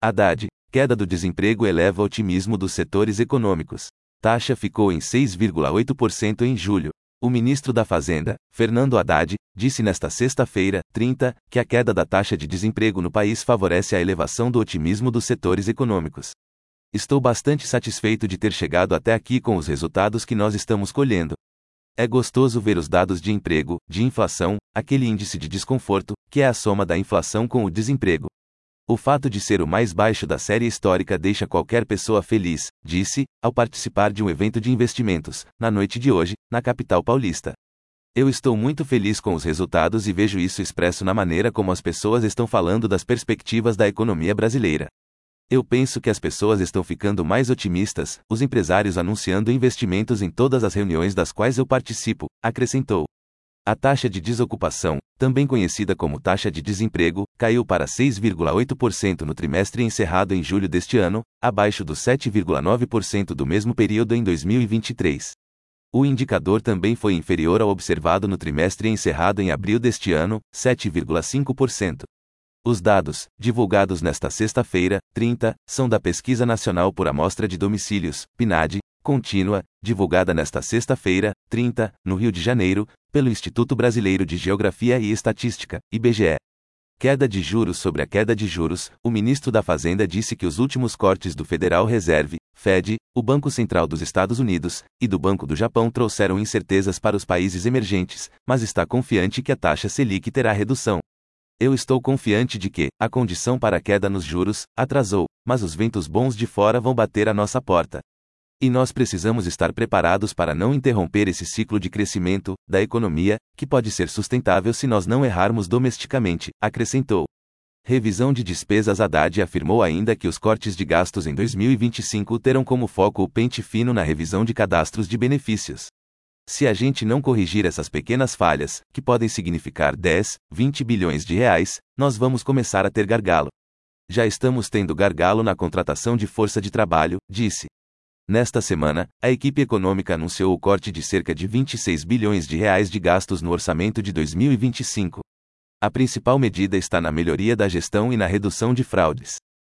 Haddad, queda do desemprego eleva o otimismo dos setores econômicos. Taxa ficou em 6,8% em julho. O ministro da Fazenda, Fernando Haddad, disse nesta sexta-feira, 30, que a queda da taxa de desemprego no país favorece a elevação do otimismo dos setores econômicos. Estou bastante satisfeito de ter chegado até aqui com os resultados que nós estamos colhendo. É gostoso ver os dados de emprego, de inflação, aquele índice de desconforto, que é a soma da inflação com o desemprego. O fato de ser o mais baixo da série histórica deixa qualquer pessoa feliz, disse, ao participar de um evento de investimentos, na noite de hoje, na capital paulista. Eu estou muito feliz com os resultados e vejo isso expresso na maneira como as pessoas estão falando das perspectivas da economia brasileira. Eu penso que as pessoas estão ficando mais otimistas, os empresários anunciando investimentos em todas as reuniões das quais eu participo, acrescentou. A taxa de desocupação, também conhecida como taxa de desemprego, caiu para 6,8% no trimestre encerrado em julho deste ano, abaixo dos 7,9% do mesmo período em 2023. O indicador também foi inferior ao observado no trimestre encerrado em abril deste ano, 7,5%. Os dados, divulgados nesta sexta-feira, 30, são da Pesquisa Nacional por Amostra de Domicílios, PNAD, contínua, divulgada nesta sexta-feira, 30, no Rio de Janeiro, pelo Instituto Brasileiro de Geografia e Estatística, IBGE. Queda de juros. Sobre a queda de juros, o ministro da Fazenda disse que os últimos cortes do Federal Reserve, Fed, o Banco Central dos Estados Unidos, e do Banco do Japão trouxeram incertezas para os países emergentes, mas está confiante que a taxa Selic terá redução. Eu estou confiante de que a condição para a queda nos juros atrasou, mas os ventos bons de fora vão bater à nossa porta. E nós precisamos estar preparados para não interromper esse ciclo de crescimento da economia, que pode ser sustentável se nós não errarmos domesticamente, acrescentou. Revisão de despesas. Haddad afirmou ainda que os cortes de gastos em 2025 terão como foco o pente fino na revisão de cadastros de benefícios. Se a gente não corrigir essas pequenas falhas, que podem significar 10, 20 bilhões de reais, nós vamos começar a ter gargalo. Já estamos tendo gargalo na contratação de força de trabalho, disse. Nesta semana, a equipe econômica anunciou o corte de cerca de 26 bilhões de reais de gastos no orçamento de 2025. A principal medida está na melhoria da gestão e na redução de fraudes.